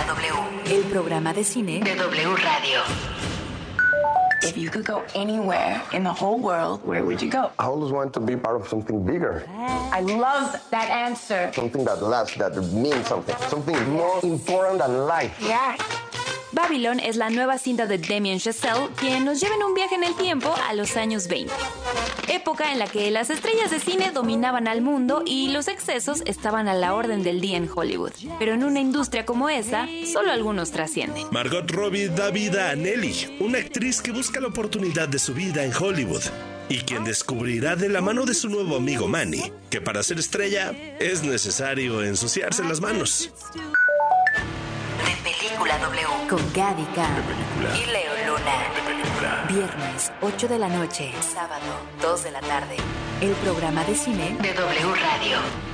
W. El programa de cine de W Radio. If you could go anywhere in the whole world, where would you go? I always want to be part of something bigger. I love that answer. Something that lasts, that means something. Something more important than life. Yeah. Babylon es la nueva cinta de Damien Chazelle, quien nos lleva en un viaje en el tiempo a los años 20. Época en la que las estrellas de cine dominaban al mundo y los excesos estaban a la orden del día en Hollywood. Pero en una industria como esa, solo algunos trascienden. Margot Robbie da vida a Nelly, una actriz que busca la oportunidad de su vida en Hollywood y quien descubrirá de la mano de su nuevo amigo Manny que para ser estrella es necesario ensuciarse las manos. Película W con Gaby Khan y Leo Luna. Viernes 8 de la noche, sábado 2 de la tarde. El programa de cine de W Radio.